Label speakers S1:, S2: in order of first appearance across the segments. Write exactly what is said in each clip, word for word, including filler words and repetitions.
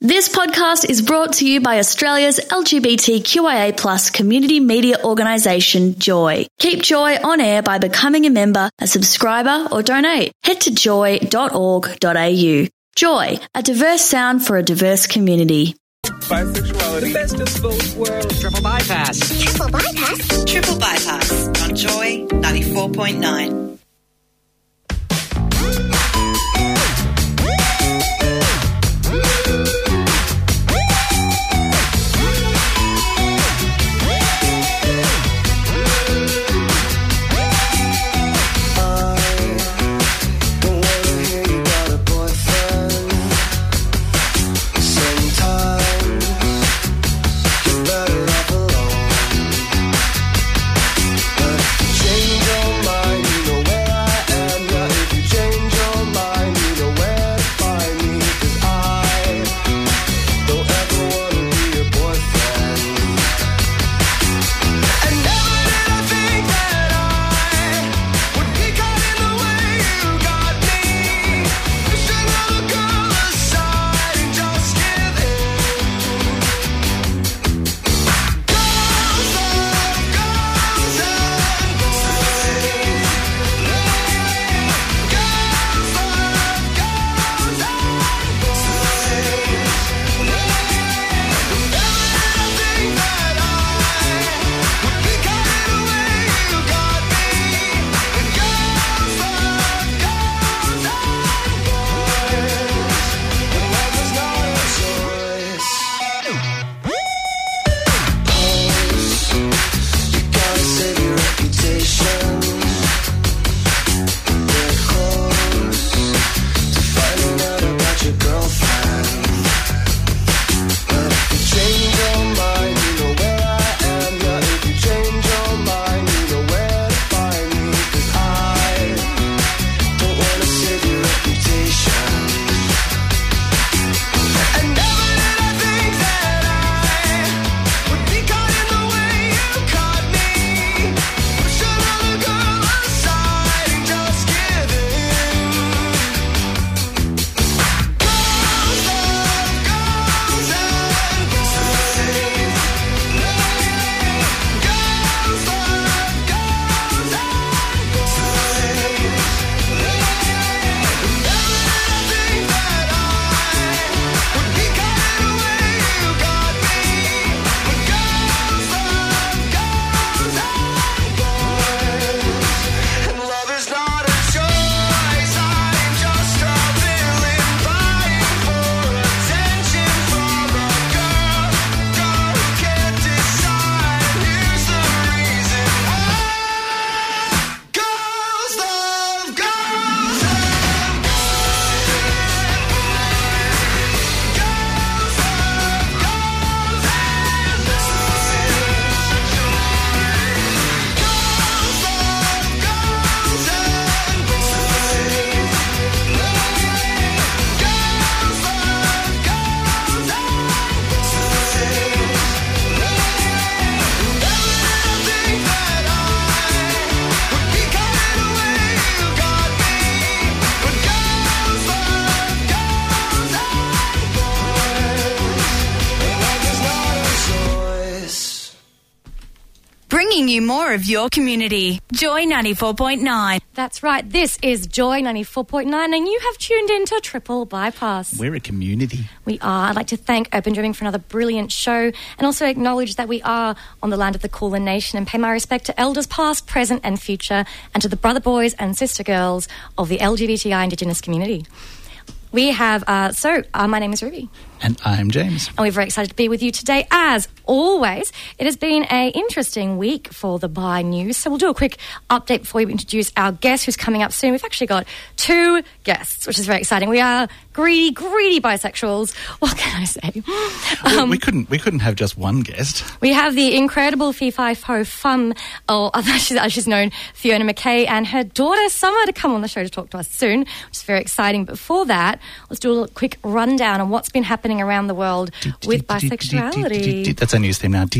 S1: This podcast is brought to you by Australia's L G B T Q I A plus community media organisation, Joy. Keep Joy on air by becoming a member, a subscriber or donate. Head to joy dot org dot a u. Joy, a diverse sound for a diverse community.
S2: Bisexuality. The best of both worlds.
S3: Triple bypass.
S4: Triple bypass.
S5: Triple bypass on Joy ninety-four point nine.
S6: You more of your community. Joy ninety-four point nine.
S7: That's right. This is Joy ninety-four point nine and you have tuned into Triple Bypass.
S8: We're a community.
S7: We are. I'd like to thank Open Dreaming for another brilliant show and also acknowledge that we are on the land of the Kulin Nation and pay my respect to elders past, present and future and to the brother boys and sister girls of the L G B T I Indigenous community. We have, uh, so, uh, my name is Ruby.
S8: And I'm James.
S7: And we're very excited to be with you today. As always, it has been an interesting week for the Bi News. So we'll do a quick update before we introduce our guest who's coming up soon. We've actually got two guests, which is very exciting. We are greedy, greedy bisexuals. What can I say?
S8: Um, we, we couldn't we couldn't have just one guest.
S7: We have the incredible Fee Fi Fo Fum, or as she's known, Fiona McKay, and her daughter Summer to come on the show to talk to us soon, which is very exciting. But before that, let's do a little quick rundown on what's been happening around the world with bisexuality.
S8: That's our news theme now.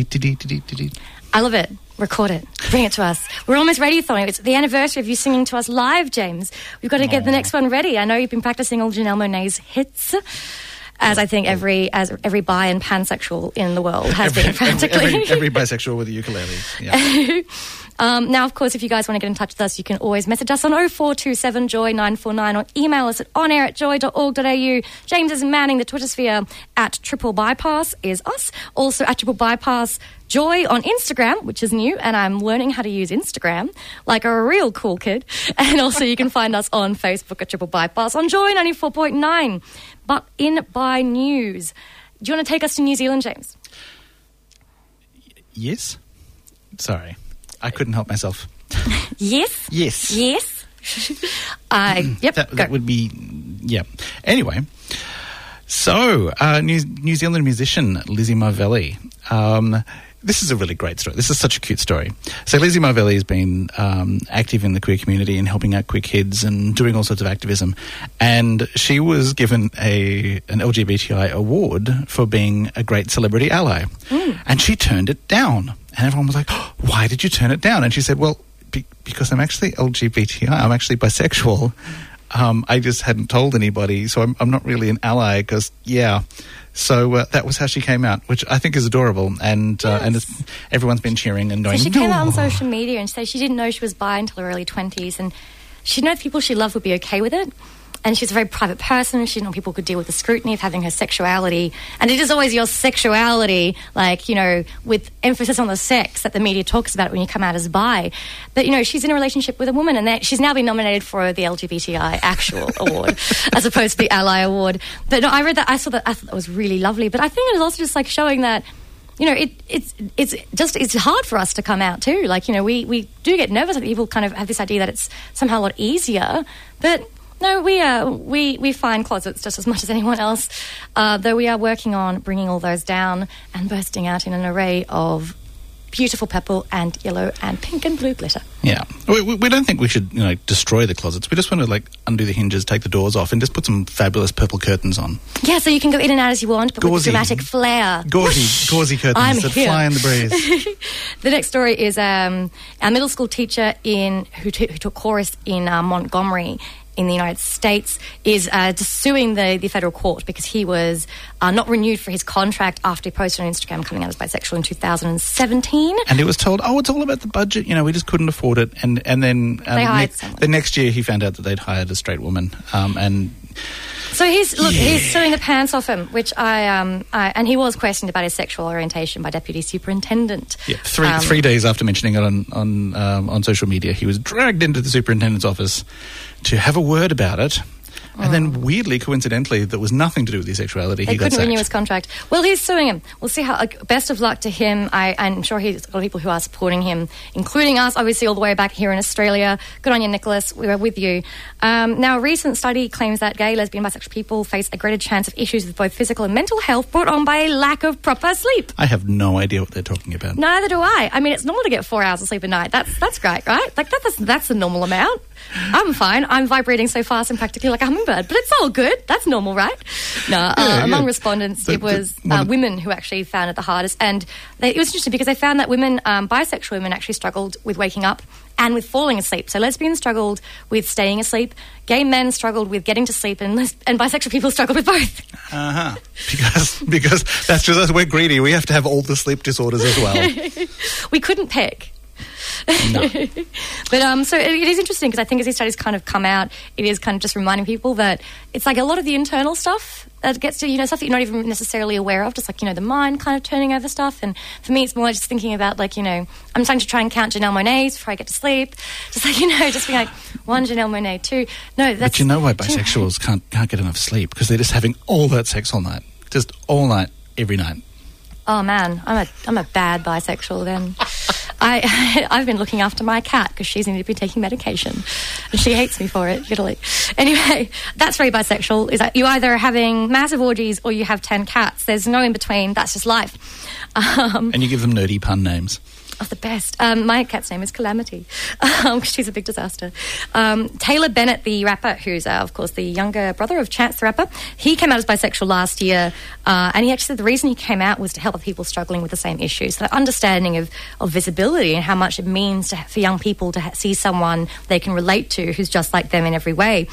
S7: I love it. Record it. Bring it to us. We're almost radiothonic. It's the anniversary of you singing to us live, James. We've got to get Aww. the next one ready. I know you've been practicing all Janelle Monáe's hits. as I think every as every bi and pansexual in the world has every, been practically.
S8: Every, every, every bisexual with a ukulele. Yeah.
S7: um, now, of course, if you guys want to get in touch with us, you can always message us on oh four two seven joy nine four nine or email us at onair at joy dot org dot a u. James is manning the Twitter sphere at Triple Bypass is us. Also at Triple Bypass Joy on Instagram, which is new, and I'm learning how to use Instagram like a real cool kid. And also you can find us on Facebook at Triple Bypass on Joy ninety-four point nine. But in by news, do you want to take us to New Zealand, James?
S8: Yes. Sorry, I couldn't help myself.
S7: Yes.
S8: Yes.
S7: Yes. uh, yep.
S8: That, that would be, yeah. Anyway, so uh, New, New Zealand musician Lizzie Marvelli. Um, This is a really great story. This is such a cute story. So Lizzie Marvelli has been um, active in the queer community and helping out queer kids and doing all sorts of activism. And she was given a an L G B T I award for being a great celebrity ally. Mm. And she turned it down. And everyone was like, oh, why did you turn it down? And she said, well, be- because I'm actually L G B T I. I'm actually bisexual. Um, I just hadn't told anybody. So I'm, I'm not really an ally because, yeah... So uh, that was how she came out, which I think is adorable, and uh,
S7: yes.
S8: and it's, everyone's been cheering and going.
S7: So she came
S8: no.
S7: out on social media and said she didn't know she was bi until her early twenties, and she didn't know the people she loved would be okay with it. And she's a very private person. She didn't know people could deal with the scrutiny of having her sexuality. And it is always your sexuality, like, you know, with emphasis on the sex that the media talks about when you come out as bi. But, you know, she's in a relationship with a woman, and she's now been nominated for the L G B T I actual award as opposed to the Ally award. But no, I read that, I saw that, I thought that was really lovely. But I think it was also just like showing that, you know, it, it's it's just it's hard for us to come out too. Like, you know, we, we do get nervous that people kind of have this idea that it's somehow a lot easier. But no, we are we we find closets just as much as anyone else. Uh, though we are working on bringing all those down and bursting out in an array of beautiful purple and yellow and pink and blue glitter.
S8: Yeah, we, we don't think we should, you know, destroy the closets. We just want to like undo the hinges, take the doors off, and just put some fabulous purple curtains on.
S7: Yeah, so you can go in and out as you want, but
S8: gauzy,
S7: with dramatic flair.
S8: Gauzy, gauzy curtains
S7: I'm
S8: that
S7: here.
S8: fly in the breeze.
S7: The next story is um, our middle school teacher in who, t- who took chorus in uh, Montgomery in the United States is uh, just suing the, the federal court because he was uh, not renewed for his contract after he posted on Instagram coming out as bisexual in two thousand seventeen.
S8: And he was told, oh, it's all about the budget, you know, we just couldn't afford it. And and then um,
S7: they hired
S8: ne-
S7: someone.
S8: the next year he found out that they'd hired a straight woman. Um, and
S7: So he's look,
S8: yeah.
S7: he's suing the pants off him, which I um, I, and he was questioned about his sexual orientation by Deputy Superintendent.
S8: Yeah, three
S7: um,
S8: three days after mentioning it on on um, on social media, he was dragged into the superintendent's office to have a word about it. And
S7: Mm.
S8: then, weirdly, coincidentally, that was nothing to do with his sexuality.
S7: They
S8: he got
S7: couldn't renew
S8: sacked.
S7: his contract. Well, he's suing him. We'll see how. Like, best of luck to him. I, I'm sure he's got people who are supporting him, including us, obviously, all the way back here in Australia. Good on you, Nicholas. We were with you. Um, now, a recent study claims that gay, lesbian, bisexual people face a greater chance of issues with both physical and mental health brought on by a lack of proper sleep.
S8: I have no idea what they're talking about.
S7: Neither do I. I mean, it's normal to get four hours of sleep a night. That's that's great, right? Like that, that's that's the normal amount. I'm fine. I'm vibrating so fast and practically like a hummingbird, but it's all good. That's normal, right? No, uh,
S8: Yeah,
S7: among
S8: yeah.
S7: respondents,
S8: The-
S7: it was
S8: the- one
S7: uh,
S8: of-
S7: women who actually found it the hardest, and they, it was interesting because they found that women, um, bisexual women, actually struggled with waking up and with falling asleep. So lesbians struggled with staying asleep, gay men struggled with getting to sleep, and les- and bisexual people struggled with both.
S8: Uh huh. Because because that's just us. We're greedy. We have to have all the sleep disorders as well.
S7: We couldn't pick.
S8: No.
S7: But um, so it, it is interesting because I think as these studies kind of come out, it is kind of just reminding people that it's like a lot of the internal stuff that gets to, you know, stuff that you're not even necessarily aware of, just like, you know, the mind kind of turning over stuff. And for me, it's more just thinking about, like, you know, I'm trying to try and count Janelle Monáe's before I get to sleep. Just like, you know, just being like, one Janelle Monáe, two. No, that's...
S8: But you know why bisexuals can't can't get enough sleep? Because they're just having all that sex all night. Just all night, every night.
S7: Oh, man, I'm a I'm a bad bisexual then. I, I've been looking after my cat because she's needed to be taking medication and she hates me for it, literally. Anyway, that's very bisexual, is that you either are having massive orgies or you have ten cats. There's no in between. That's just life. Um,
S8: And you give them nerdy pun names.
S7: Oh, the best. Um, my cat's name is Calamity um, 'cause she's a big disaster. Um, Taylor Bennett, the rapper, who's, uh, of course, the younger brother of Chance the Rapper, he came out as bisexual last year, uh, and he actually said the reason he came out was to help other people struggling with the same issues. So that understanding of, of visibility and how much it means to, for young people to ha- see someone they can relate to who's just like them in every way.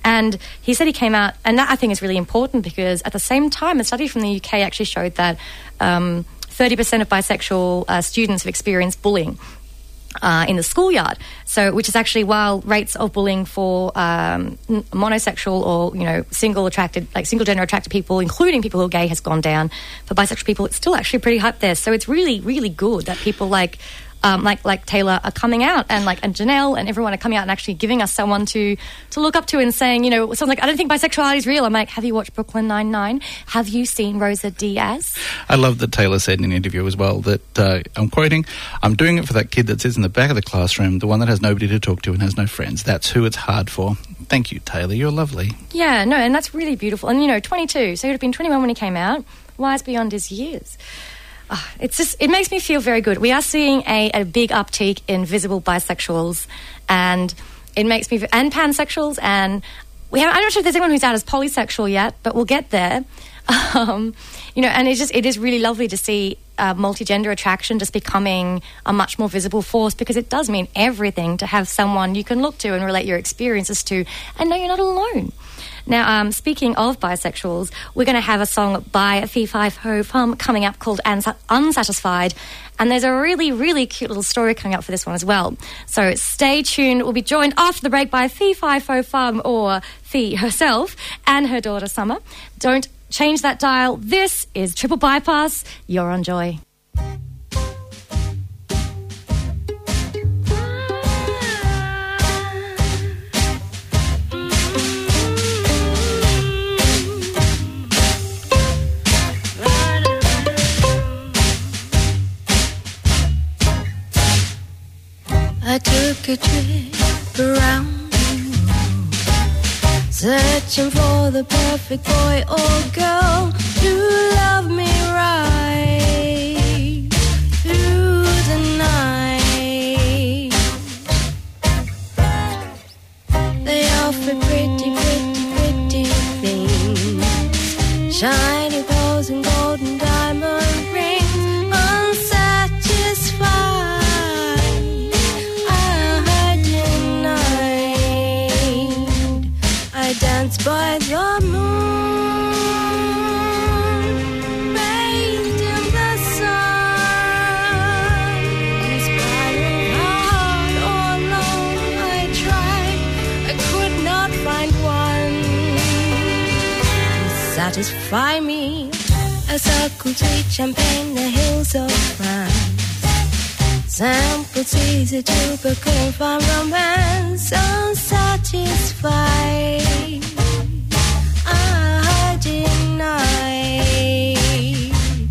S7: And he said he came out, and that I think is really important because at the same time, a study from the U K actually showed that um, thirty percent of bisexual uh, students have experienced bullying Uh, in the schoolyard, so which is actually while rates of bullying for um, monosexual or you know single attracted like single gender attracted people, including people who are gay, has gone down. For bisexual people, it's still actually pretty high there. So it's really really good that people like um, like like Taylor are coming out, and like and Janelle and everyone are coming out and actually giving us someone to to look up to and saying, you know, someone's like, I don't think bisexuality is real. I'm like, have you watched Brooklyn Nine-Nine? Have you seen Rosa Diaz?
S8: I love that Taylor said in an interview as well that, uh, I'm quoting, I'm doing it for that kid that sits in the back of the classroom, the one that has nobody to talk to and has no friends. That's who it's hard for. Thank you, Taylor. You're lovely.
S7: Yeah, no, and that's really beautiful. And, you know, twenty-two, so he'd have been twenty-one when he came out. Wise beyond his years. Oh, it's just, it makes me feel very good. We are seeing a, a big uptick in visible bisexuals, and it makes me, and pansexuals, and we have, I'm not sure if there's anyone who's out as polysexual yet, but we'll get there. Um, you know, and it's just, it is really lovely to see uh, multi-gender attraction just becoming a much more visible force, because it does mean everything to have someone you can look to and relate your experiences to and know you're not alone. Now, um, speaking of bisexuals, we're going to have a song by Fee Fi Fo Fum coming up called Uns- Unsatisfied. And there's a really, really cute little story coming up for this one as well. So stay tuned. We'll be joined after the break by Fee Fi Fo Fum, or Fee herself, and her daughter Summer. Don't change that dial. This is Triple Bypass. You're on Joy.
S3: I took a trip around the world, searching for the perfect boy or girl to love me right through the night. They offer pretty, pretty, pretty things, shiny pearls and golden diamond rings, unsatisfied. Dance by the moon, bathed in the sun. In spite of how hard or long I tried, I could not find one to satisfy me. I circled sweet champagne, the hills of France, sampled Caesar too, but couldn't find romance. Unsatisfied, I denied.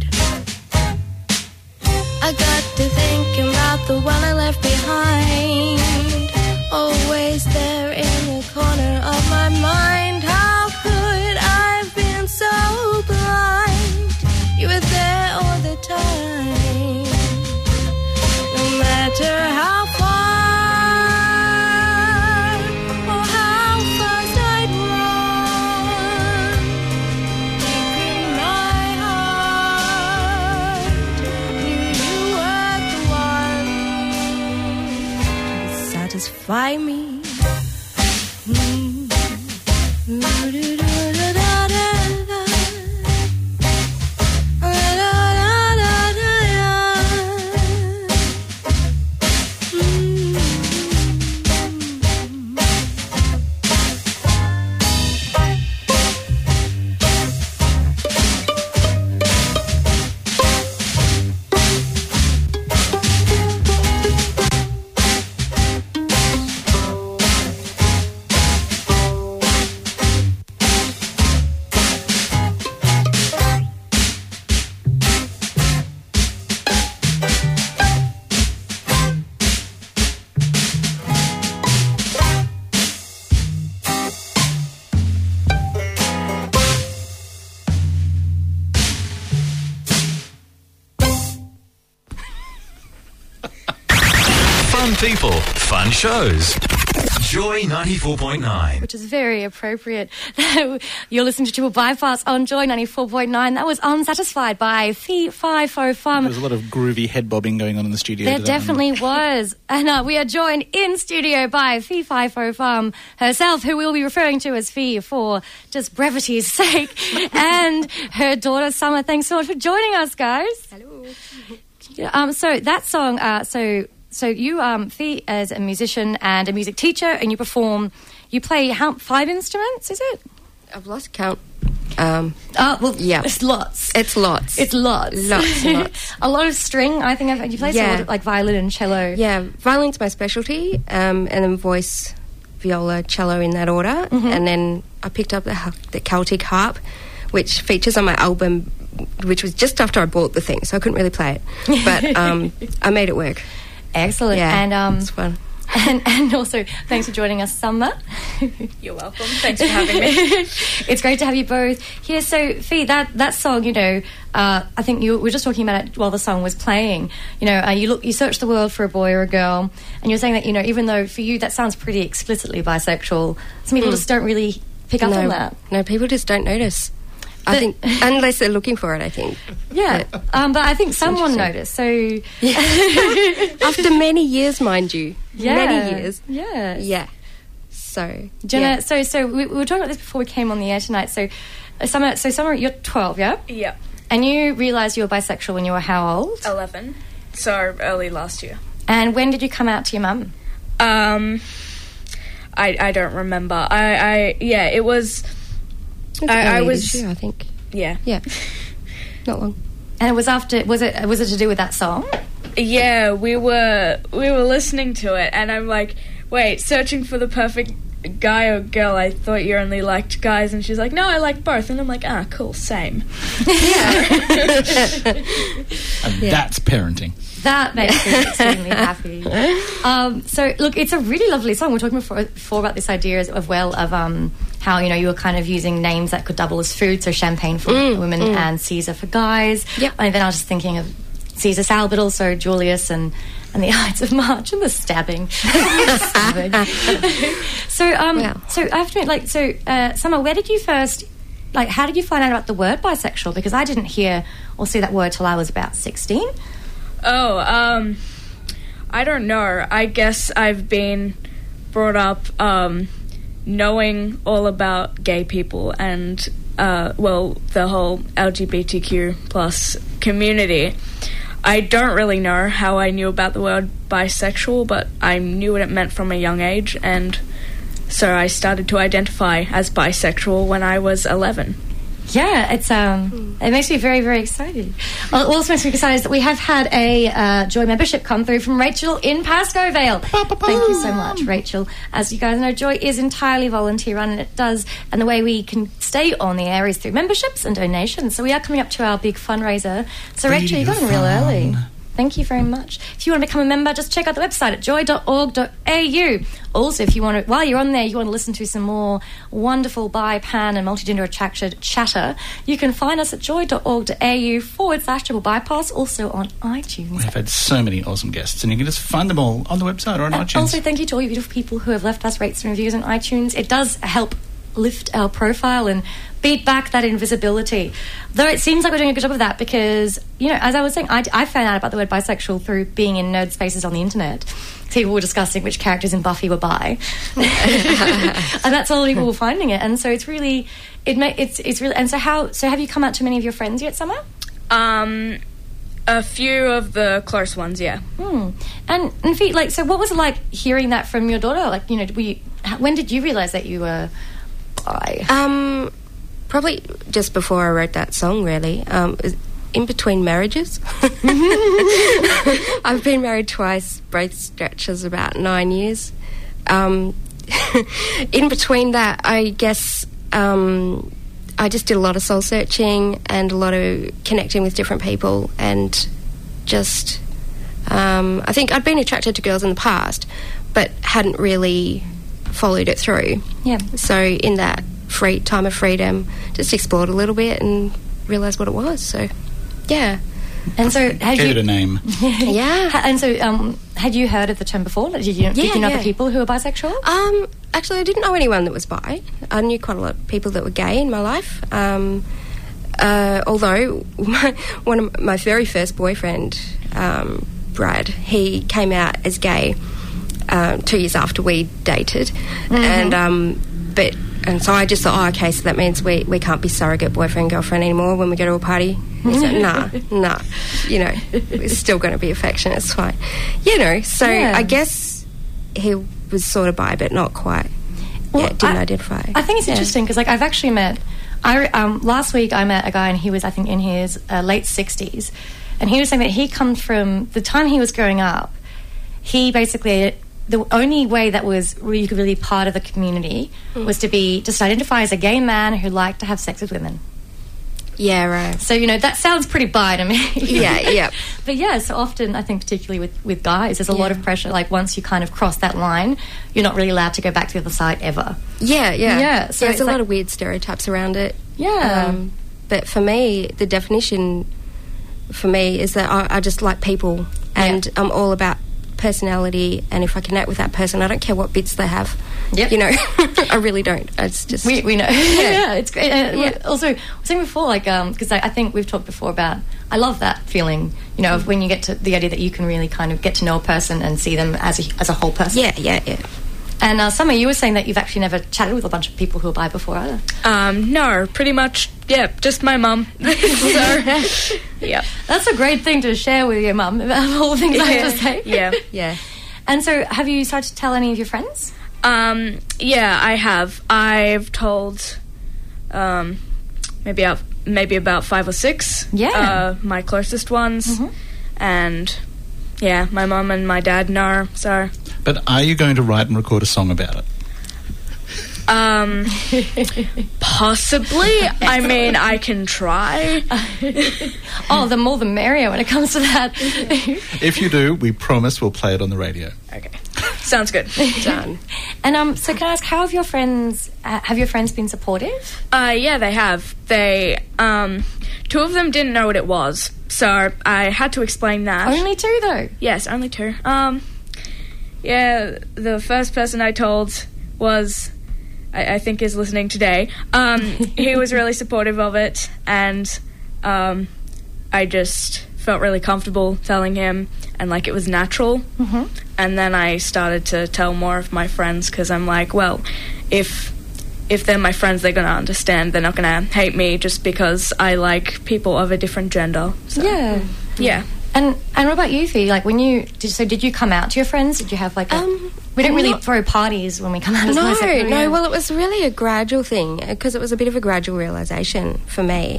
S3: I got to thinking about the one I left behind, always there in the corner of my mind. How could I have been so blind? You were there all the time. No matter how far or how fast I'd run, deep in my heart, knew you were the one to satisfy me. Mm.
S4: Fun people, fun shows. Joy ninety-four point nine.
S7: Which is very appropriate. You're listening to Triple Bypass on Joy ninety-four point nine. That was Unsatisfied by Fee Fi Fo Fum.
S8: There was a lot of groovy head bobbing going on in the studio.
S7: There
S8: today.
S7: definitely was. And uh, we are joined in studio by Fee Fi Fo Fum herself, who we'll be referring to as Fee for just brevity's sake, and her daughter Summer. Thanks so much for joining us, guys.
S3: Hello.
S7: Um, so that song, uh, so... So you, um, Fee, as a musician and a music teacher, and you perform, you play how, five instruments, is it?
S3: I've lost count. Um,
S7: Oh, well,
S3: yeah.
S7: it's lots.
S3: it's lots.
S7: It's lots.
S3: Lots and lots.
S7: A lot of string, I think. I've, you play
S3: Yeah.
S7: sort of like violin and cello.
S3: Yeah, violin's my specialty, um, and then voice, viola, cello in that order.
S7: Mm-hmm.
S3: And then I picked up the, the Celtic harp, which features on my album, which was just after I bought the thing, so I couldn't really play it. But um, I made it work.
S7: Excellent.
S3: Yeah,
S7: and, um,
S3: it's fun.
S7: And, and also, thanks for joining us, Summer.
S9: You're welcome. Thanks for having me.
S7: It's great to have you both here. So, Fee, that, that song, you know, uh, I think you we were just talking about it while the song was playing. You know, uh, you look, you search the world for a boy or a girl, and you're saying that, you know, even though for you that sounds pretty explicitly bisexual, some people
S3: Mm.
S7: just don't really pick up
S3: no,
S7: on that.
S3: No, people just don't notice. I
S7: But-
S3: think, unless they're looking for it, I think.
S7: Yeah,
S3: But
S7: um, but I think someone
S3: interesting.
S7: noticed. So,
S3: after many years, mind you.
S7: yeah,
S3: Many years.
S7: Yeah,
S3: Yeah. So,
S7: Jenna,
S3: yeah.
S7: so so we, we were talking about this before we came on the air tonight. So, uh, Summer, so Summer, you're twelve, yeah,
S9: Yeah,
S7: and you realised you were bisexual when you were how old?
S9: eleven. So early last year.
S7: And when did you come out to your mum?
S9: Um, I I don't remember. I I yeah, it was.
S3: It's
S9: I, I
S3: early
S9: was
S3: this year, I think.
S9: yeah
S3: Yeah. Not long.
S7: And it was after. Was it was it to do with that song?
S9: yeah. We were we were listening to it, and I'm like, wait, searching for the perfect guy or girl. I thought you only liked guys, and she's like, no, I like both, and I'm like, ah, cool, same.
S8: And
S3: Yeah.
S8: that's parenting.
S7: That makes me extremely happy. Um, so, look, it's a really lovely song. We were talking before, before about this idea as, of well of um, how, you know, you were kind of using names that could double as food, so champagne for
S3: Mm,
S7: women
S3: mm.
S7: and Caesar for guys.
S3: Yep.
S7: And then I was just thinking of Caesar salad, but also Julius and, and the Ides of March and the stabbing. Stabbing. so, um,
S3: Wow.
S7: so I have to admit, like, so, uh, Summer, where did you first, like, how did you find out about the word bisexual? Because I didn't hear or see that word till I was about sixteen.
S9: Oh, um, I don't know. I guess I've been brought up um, knowing all about gay people and, uh, well, the whole L G B T Q plus community. I don't really know how I knew about the word bisexual, but I knew what it meant from a young age, and so I started to identify as bisexual when I was eleven.
S7: Yeah, it's um, it makes me very, very excited. Well, it also makes me excited that we have had a uh, Joy membership come through from Rachel in Pascoe Vale. Thank you so much, Rachel. As you guys know, Joy is entirely volunteer run, and it does, and the way we can stay on the air is through memberships and donations. So we are coming up to our big fundraiser. So Rachel, you got in real early. Thank you very much. If you want to become a member, just check out the website at joy dot org dot a u. Also, if you want to, while you're on there, you want to listen to some more wonderful bi, pan and multigender attraction chatter, you can find us at joy dot org dot a u forward slash triple bypass, also on iTunes.
S8: We've had so many awesome guests, and you can just find them all on the website or on
S7: And
S8: iTunes.
S7: also, thank you to all you beautiful people who have left us rates and reviews on iTunes. It does help lift our profile and beat back that invisibility. Though it seems like we're doing a good job of that because, you know, as I was saying, I, I found out about the word bisexual through being in nerd spaces on the internet. People were discussing which characters in Buffy were bi. And that's all people were finding it. And so it's really, it ma- it's it's really, and so how, so have you come out to many of your friends yet, Summer?
S9: Um, a few of the close ones, yeah.
S7: Hmm. And, and Fee, like, so what was it like hearing that from your daughter? Like, you know, were you, how- when did you realise that you were bi?
S3: Um, probably just before I wrote that song, really. Um, in between marriages. I've been married twice, both stretches about nine years. Um, in between that, I guess um, I just did a lot of soul searching and a lot of connecting with different people, and just um, I think I'd been attracted to girls in the past, but hadn't really followed it through.
S7: Yeah.
S3: So in that free time of freedom, just explored a little bit and realised what it was. So, yeah.
S7: And so, had
S8: Gave
S7: you
S8: it a name.
S10: Yeah.
S7: Ha- And so, um, had you heard of the term before? Did you, did
S10: Yeah,
S7: you know
S10: yeah.
S7: other people who were bisexual?
S10: Um, actually, I didn't know anyone that was bi. I knew quite a lot of people that were gay in my life. Um, uh, although my, one of my very first boyfriend, um, Brad, he came out as gay um, two years after we dated, and um, but and so I just thought, oh, okay, so that means we, we can't be surrogate boyfriend girlfriend anymore when we go to a party. He said, nah, nah, you know, it's still going to be affectionate. It's fine, you know. So
S7: Yeah.
S10: I guess he was sort of bi, but not quite.
S7: Well,
S10: yeah, didn't
S7: I-
S10: identify.
S7: I think it's
S10: Yeah.
S7: interesting because, like, I've actually met. I um, last week I met a guy and he was, I think, in his uh, late sixties, and he was saying that he comes from the time he was growing up. He basically the only way that was really, really part of the community was to be just identify as a gay man who liked to have sex with women.
S10: Yeah, right.
S7: So, you know, that sounds pretty bi to me.
S10: Yeah, yeah.
S7: But yeah, so often I think particularly with, with guys, there's a lot
S10: Yeah.
S7: of pressure. Like once you kind of cross that line, you're not really allowed to go back to the other side ever.
S10: Yeah, yeah.
S7: Yeah, so
S10: there's
S7: it's
S10: a
S7: like-
S10: lot of weird stereotypes around it.
S7: Yeah.
S10: Um, but for me, the definition for me is that I, I just like people, and
S7: Yeah.
S10: I'm all about personality, and if I connect with that person, I don't care what bits they have.
S7: Yep.
S10: You know, I really don't. It's just...
S7: We, we know. Yeah, it's great. Uh,
S10: Yeah.
S7: Also, I was saying before, like, because I, I think we've talked before about, I love that feeling, you know, of when you get to the idea that you can really kind of get to know a person and see them as a, as a whole person.
S10: Yeah, yeah, yeah.
S7: And uh, Summer, you were saying that you've actually never chatted with a bunch of people who are bi before either.
S9: Um, no, pretty much, yeah, just my mum. So, yeah.
S7: That's a great thing to share with your mum, about all the things I have to say.
S9: Yeah.
S10: Yeah.
S7: And so, have you started to tell any of your friends?
S9: Um, yeah, I have. I've told, um, maybe out, maybe about five or six.
S7: Yeah.
S9: Uh, my closest ones, and yeah, my mum and my dad know. So,
S8: But are you going to write and record a song about it?
S9: um, possibly. I mean, I can try.
S7: Oh, the more the merrier when it comes to that.
S8: If you do, we promise we'll play it on the radio.
S9: Okay, sounds good.
S10: Done.
S7: And um, so, can I ask, how have your friends? Uh, have your friends been supportive?
S9: Uh, yeah, they have. They, um, two of them didn't know what it was, so I had to explain that.
S7: Only two, though.
S9: Yes, only two. Um, yeah, the first person I told was, I, I think is listening today. Um, he was really supportive of it, and um, I just felt really comfortable telling him, and like it was natural. Mm-hmm. And then I started to tell more of my friends, because I'm like, well, if if they're my friends, they're going to understand. They're not going to hate me just because I like people of a different gender. So,
S7: Yeah.
S9: yeah.
S7: And and what about you, Fee? Like, when you did, so did you come out to your friends? Did you have like a?
S10: Um,
S7: we don't really
S10: not-
S7: throw parties when we come out as
S10: No,
S7: bisexual.
S10: no.
S7: yeah.
S10: Well, it was really a gradual thing, because it was a bit of a gradual realisation for me.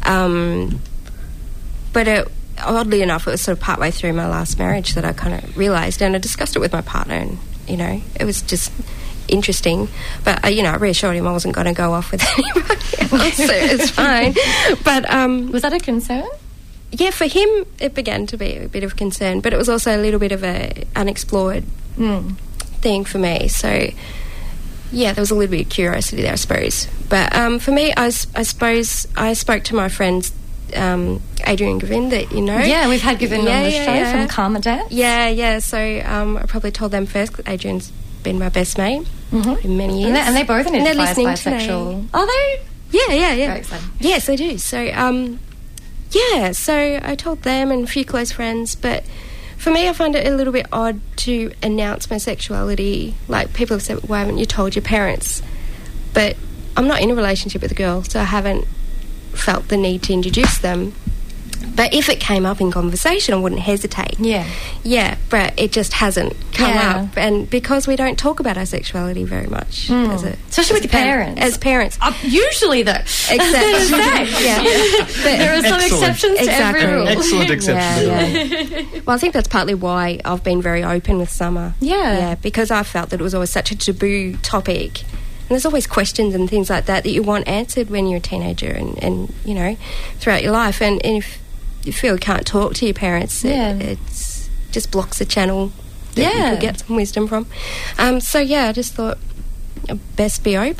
S10: Um, but it, oddly enough, it was sort of partway through my last marriage that I kind of realised, and I discussed it with my partner, and, you know, it was just interesting. But, uh, you know, I reassured him I wasn't going to go off with anybody else, so it's fine. But, um...
S7: was that a concern?
S10: yeah, for him, it began to be a bit of concern, but it was also a little bit of a unexplored
S7: Mm.
S10: thing for me. So, yeah, there was a little bit of curiosity there, I suppose. But um, for me, I, s- I suppose I spoke to my friends, um, Adrian Gavin, that you know.
S7: Yeah, we've had Gavin
S10: Yeah,
S7: on the
S10: yeah,
S7: show
S10: yeah.
S7: from Karma Dance.
S10: Yeah, yeah. So um, I probably told them first, 'cause Adrian's been my best mate
S7: Mhm.
S10: in many years.
S7: And they, and they both
S10: And they're
S7: identify as
S10: listening today.
S7: bisexual. Are they?
S10: Yeah, yeah, yeah.
S7: Very exciting.
S10: Yes, they do. So, um, yeah, so I told them and a few close friends, but for me, I find it a little bit odd to announce my sexuality. Like, people have said, why haven't you told your parents? But I'm not in a relationship with a girl, so I haven't felt the need to introduce them. But if it came up in conversation, I wouldn't hesitate.
S7: Yeah.
S10: Yeah, but it just hasn't come
S7: Yeah.
S10: up. And because we don't talk about our sexuality very much.
S7: Mm.
S10: As a,
S7: Especially
S10: as
S7: with
S10: a parent-
S7: parents.
S10: As parents.
S7: Uh, usually, though.
S10: Except,
S7: yeah.
S10: yeah. But
S7: There are some
S8: Excellent.
S7: exceptions to
S10: Exactly.
S7: every rule.
S8: Excellent exception.
S10: Yeah, yeah. Well, I think that's partly why I've been very open with Summer.
S7: Yeah.
S10: Yeah, because I felt that it was always such a taboo topic. And there's always questions and things like that that you want answered when you're a teenager and, and you know, throughout your life. And, and if you feel you can't talk to your parents,
S7: Yeah.
S10: it it's just blocks a channel that
S7: Yeah.
S10: you could get some wisdom from. Um, so, yeah, I just thought, best be open.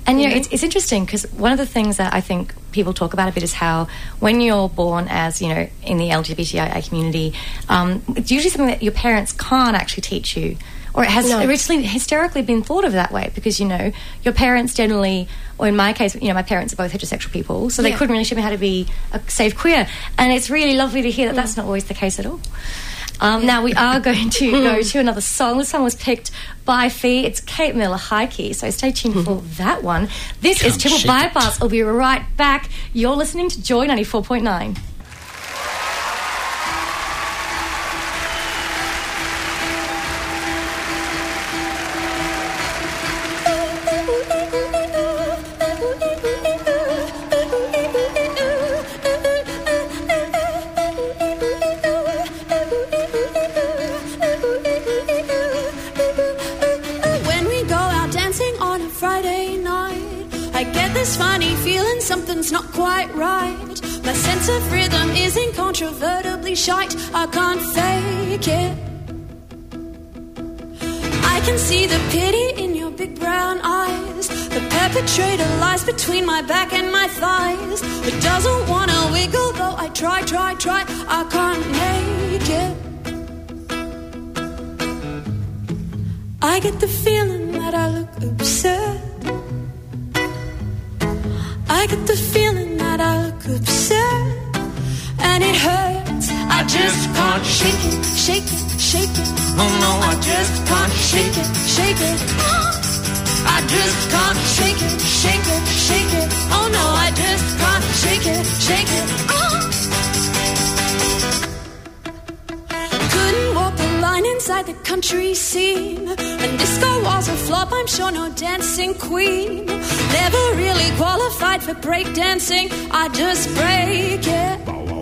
S7: And, you
S10: you
S7: know,
S10: know?
S7: it's, it's interesting because one of the things that I think people talk about a bit is how when you're born as, you know, in the L G B T I A community, um, it's usually something that your parents can't actually teach you. Or it has
S10: No.
S7: originally historically been thought of that way because, you know, your parents generally, or in my case, you know, my parents are both heterosexual people, so they
S10: Yeah.
S7: couldn't really show me how to be a safe queer. And it's really lovely to hear that that's not always the case at all. Um, now, we are going to go to another song. This song was picked by Fee. It's Kate Miller, High Key, so stay tuned for that one. This is
S8: Can't
S7: Triple
S8: shake
S7: Bypass. I'll be right back. You're listening to Joy ninety-four point nine.
S11: When we go out dancing on a Friday night, I get this funny feeling something's not quite right. My sense of rhythm is incontrovertibly shite. I can't fake it. I can see the pity in your big brown eyes. The perpetrator lies between my back and my thighs. It doesn't want to wiggle, though I try, try, try. I can't make it. I get the feeling that I look absurd. I get the feeling that I look absurd. And it hurts. I just can't shake it, shake it, shake it. Oh no, I just can't shake it, shake it. I just can't shake it, shake it, shake it. Oh no, I just can't shake it, shake it. Couldn't walk the line inside the country scene. And disco was a flop, I'm sure no dancing queen. Never really qualified for breakdancing, I just break it.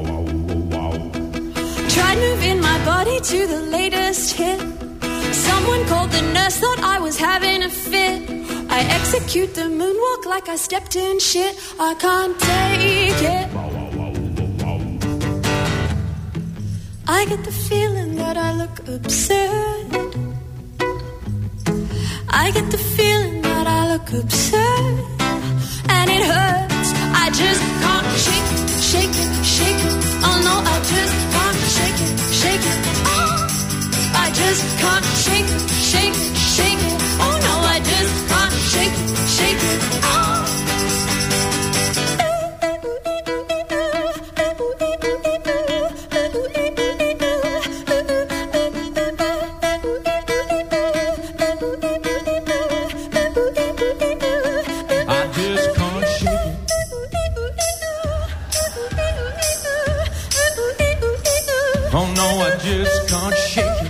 S11: Tried moving my body to the latest hit. Someone called the nurse, thought I was having a fit. I execute the moonwalk like I stepped in shit. I can't take it. I get the feeling that I look absurd. I get the feeling that I look absurd. And it hurts. I just can't shake it, shake it, shake it. Oh no, I just can't shake it, shake it. Oh, I just can't shake it, shake it, shake it. Oh no, I just can't shake it, shake it. Oh.
S12: Oh no, I just can't shake it.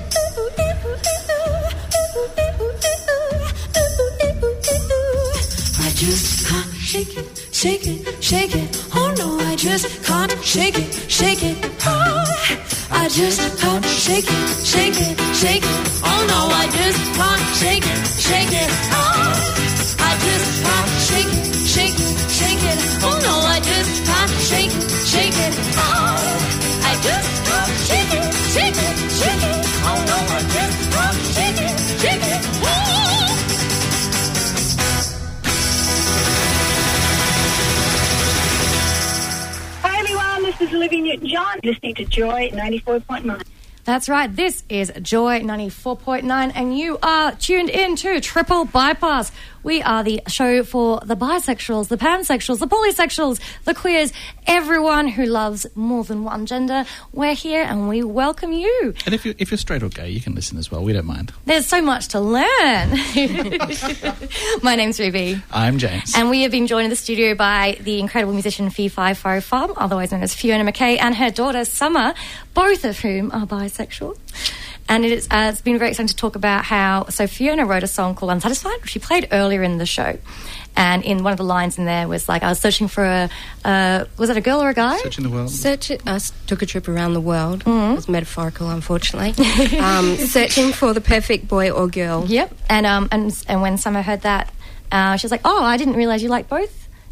S11: I just can't shake it, shake it, shake it. Oh no, I just can't shake it, shake it. Oh, I just can't shake it, shake it, shake it. Oh no, I just can't shake it, shake it. Oh, I just can't shake it, shake it, shake it. Oh no, I just can't shake it, shake it. Oh, I just can't shake it, shake it, shake it. Oh no, I just can't shake it, shake it. Oh.
S13: Hi everyone, this is Olivia Newton-John, listening to Joy ninety-four point nine.
S7: That's right, this is Joy ninety-four point nine and you are tuned in to Triple Bypass. We are the show for the bisexuals, the pansexuals, the polysexuals, the queers, everyone who loves more than one gender. We're here and we welcome you.
S8: And if you're, if you're straight or gay, you can listen as well. We don't mind.
S7: There's so much to learn. My name's Ruby.
S8: I'm James.
S7: And we have been joined in the studio by the incredible musician Fee Fi Fo Fum, otherwise known as Fiona McKay, and her daughter Summer, both of whom are bisexual. And it is, uh, it's been very exciting to talk about how... So Fiona wrote a song called Unsatisfied, which she played earlier in the show. And in one of the lines in there was like, I was searching for a... Uh, was it a girl or a guy?
S8: Searching the world.
S10: Search it, I s- took a trip around the world.
S7: Mm-hmm.
S10: It was metaphorical, unfortunately. um, searching for the perfect boy or girl.
S7: Yep. And um and and when Summer heard that, uh, she was like, oh, I didn't realise you liked both. Yep.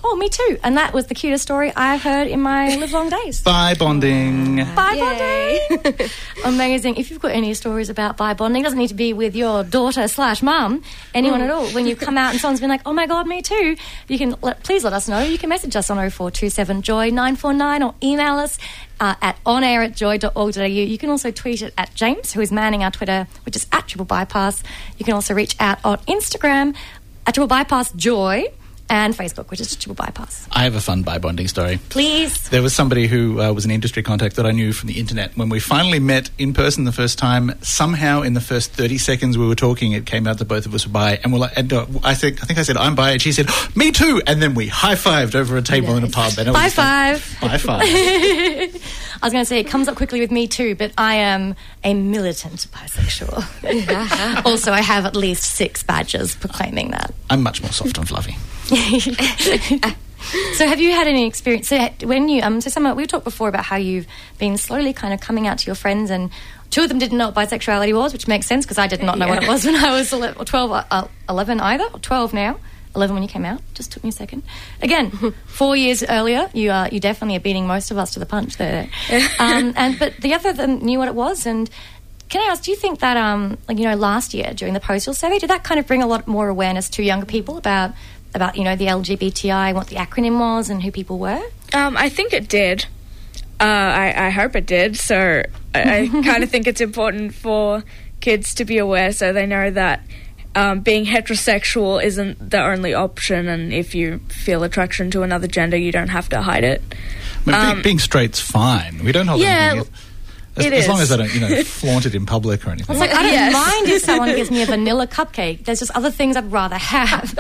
S7: oh, me too. And that was the cutest story I've heard in my livelong days.
S8: Bi bonding.
S7: Bi bonding. Amazing. If you've got any stories about bi bonding, it doesn't need to be with your daughter slash mum, anyone
S10: Mm.
S7: at all. When you come out and someone's been like, oh my God, me too, you can let, please let us know. You can message us on oh four two seven joy nine four nine or email us uh, at onair at joy dot org dot a u. You can also tweet it at James, who is manning our Twitter, which is at Triple Bypass. You can also reach out on Instagram at Triple Bypass Joy, and Facebook, which is Triple Bypass.
S8: I have a fun bi bonding story.
S7: Please.
S8: There was somebody who uh, was an industry contact that I knew from the internet. When we finally met in person the first time, somehow in the first thirty seconds we were talking, it came out that both of us were bi. And, we're like, and uh, I, think, I think I said, I'm bi, and she said, me too. And then we high-fived over a table in a pub. And it
S7: Bye
S8: was
S7: five.
S8: Bye five.
S7: I was going to say, it comes up quickly with me too, but I am a militant bisexual. Also, I have at least six badges proclaiming that.
S8: I'm much more soft and fluffy.
S7: So have you had any experience, so when you, um, so Summer, we talked before about how you've been slowly kind of coming out to your friends, and two of them didn't know what bisexuality was, which makes sense because I did not know
S9: Yeah.
S7: what it was when I was eleven, or twelve, uh, eleven either, or twelve now. eleven when you came out. Just took me a second. Again, four years earlier, you are you definitely are beating most of us to the punch there. um, and but the other them knew what it was. And can I ask, do you think that um, like you know, last year during the postal survey, did that kind of bring a lot more awareness to younger people about about you know the L G B T I, what the acronym was, and who people were?
S9: Um, I think it did. Uh, I, I hope it did. So I, I kind of think it's important for kids to be aware, so they know that um, being heterosexual isn't the only option, and if you feel attraction to another gender, you don't have to hide it.
S8: I mean,
S9: Um,
S8: being, being straight's fine. We don't hold
S9: yeah,
S8: anything. As,
S9: it
S8: as long
S9: is.
S8: as I don't, you know, flaunt it in public or anything.
S7: It's like, I don't
S9: Yes.
S7: mind if someone gives me a vanilla cupcake. There's just other things I'd rather have.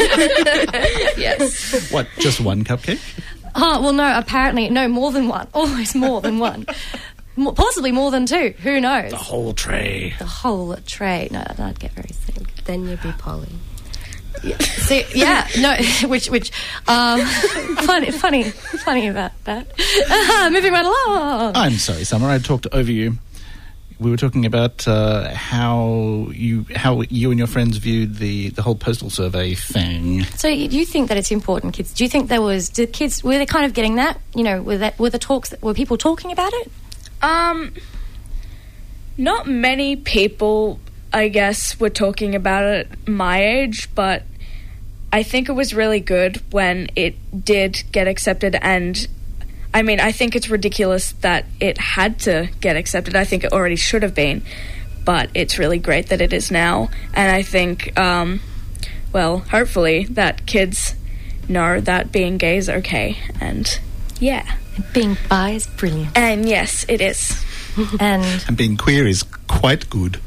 S9: Yes.
S8: What, just one cupcake?
S7: Oh, well, no, apparently, no, more than one. Always more than one. More, possibly more than two. Who knows?
S8: The whole tray.
S7: The whole tray. No, I'd get very sick.
S10: Then you'd be Polly.
S7: Yeah. See, yeah, no, which, which, um, funny, funny, funny about that. Uh, moving right along.
S8: I'm sorry, Summer, I talked over you. We were talking about uh, how you how you and your friends viewed the, the whole postal survey thing.
S7: So, you- do you think that it's important, kids? Do you think there was, did kids, were they kind of getting that? You know, were, that, were the talks, were people talking about it?
S9: Um, not many people, I guess, were talking about it my age, but I think it was really good when it did get accepted. And I mean, I think it's ridiculous that it had to get accepted. I think it already should have been, but it's really great that it is now. And I think, um, well, hopefully that kids know that being gay is okay. And yeah.
S7: Being bi is brilliant.
S9: And yes, it is.
S7: And
S8: And being queer is quite good.